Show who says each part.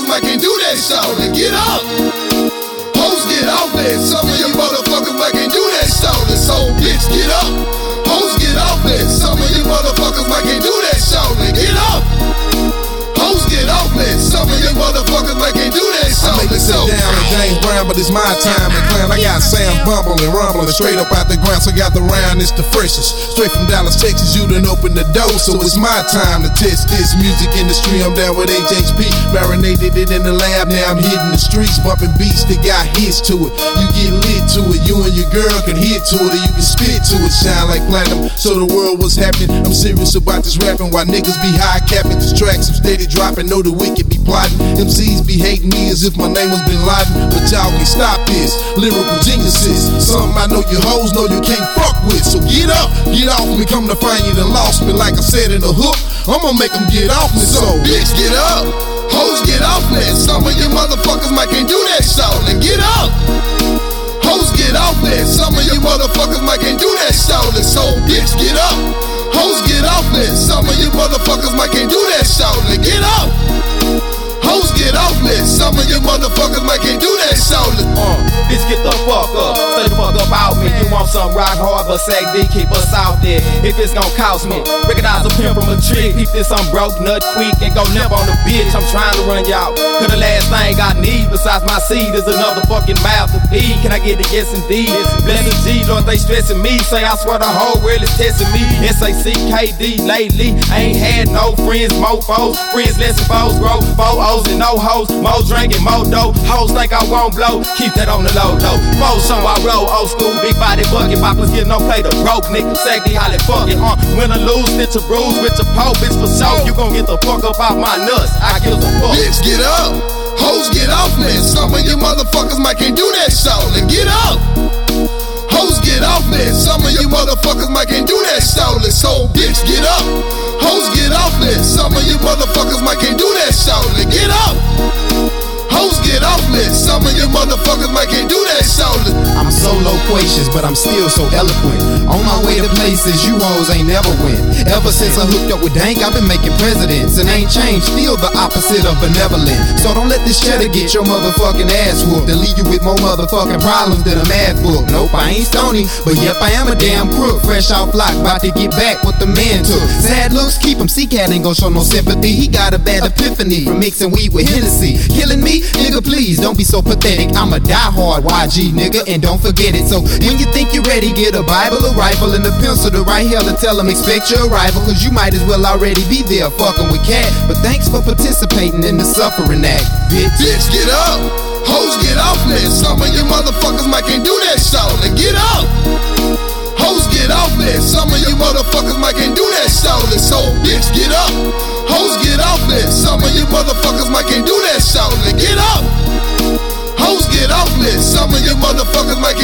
Speaker 1: might can't do that shit. Then get up. Hoes get off that. Some of you motherfuckers might can't do that shit. So bitch, get up. Hoes get off that. Some of you motherfuckers might can't do that shit. Then get up. Hoes get off that. Some of you motherfuckers might can't do that shit.
Speaker 2: I make it sit down and James Brown, but it's my time and clown. I got Sam bumbling, rumbling straight up out the ground. So got the round, it's the freshest. Straight from Dallas, Texas, you done opened the door. So it's my time to test this music industry. I'm down with HHP, marinated it in the lab. Now I'm hitting the streets, bumping beats that got hits to it. You get lit to it, you and your girl can hit to it, or you can spit to it. Shine like platinum, so the world what's happening. I'm serious about this rapping, while niggas be high capping. These tracks I'm steady dropping, know the wicked be plotting. MCs be hating me as if my name was Bin Laden, but y'all can stop this. Lyrical geniuses, something I know you hoes know you can't fuck with. So get up, get off me, come to find you done lost me. Like I said in the hook, I'ma make them get off me. So
Speaker 1: bitch, get up. Hoes get off that. Some of you motherfuckers might can't do that shit. Then get up. Hoes get off that. Some of you motherfuckers might can't do that shit. So bitch, get up. Hoes get off that. Some of you motherfuckers might can't do that shit. Then get up. Hoes get off that. Some of you motherfuckers might can't do that shit.
Speaker 3: Bitch, get the fuck up. Stay the fuck up out me. You want some rock hard, but Sag D keep us out there. If it's gon' cost me, recognize a pimp from a trick. Keep this on broke, nut quick, and go limp on the bitch. I'm trying to run y'all. Cause the last thing I need besides my seed is another fucking mouth to feed. Can I get a yes indeed? Blessed G, Lord, they stressing me. Say I swear the whole world is testing me. SACKD lately. I ain't had no friends, mofos. Friends less than foes, grow 4 O's and no hoes. More drinking, more dough. Hoes think I won't blow. Keep that on the low though. More so I roll old school, big body bucket poppers, get no play to broke nigga. Sag D holly fuck it, win or lose, stitch a bruise with your pole, bitch for sure. You gon' get the fuck up out my nuts. I give a fuck.
Speaker 1: Bitch, get up. Hoes get off that. Some of you motherfuckers might can't do that shit. Then get up. Hoes get off that. Some of you motherfuckers might can't do that shit. So bitch, get up. Hoes get off that. Some of you motherfuckers might can't do that shit. Then get up. Hoes get off that. Some of you motherfuckers might can't do that shit.
Speaker 4: I'm so loquacious, but I'm still so eloquent. On my way to places you hoes ain't never went. Ever since I hooked up with Dank, I've been making presidents and ain't changed, still the opposite of benevolent. So don't let this cheddar get your motherfucking ass whooped and leave you with more motherfucking problems than a mad book. Nope, I ain't stony, but yep, I am a damn crook. Fresh off block, about to get back what the man took. Sad looks, keep him. C-Cat ain't gon' show no sympathy. He got a bad epiphany from mixing weed with Hennessy. Killing me? Nigga, please, don't be so pathetic. I'm a diehard YG nigga, and don't forget it. So when you think you're ready, get a Bible, a rifle, and a pencil to write hell and tell them expect your arrival. Cause you might as well already be there fucking with Cat. But thanks for participating in the suffering act, bitch.
Speaker 1: Bitch, get up. Hoes get off that. Some of you motherfuckers might can't do that shit. Then get up. Hoes get off that. Some of you motherfuckers might can't do that shit. So bitch, get up. Hoes get off that. Some of you motherfuckers might can't do that shit. Then get up. Hoes get off that. Some of you motherfuckers might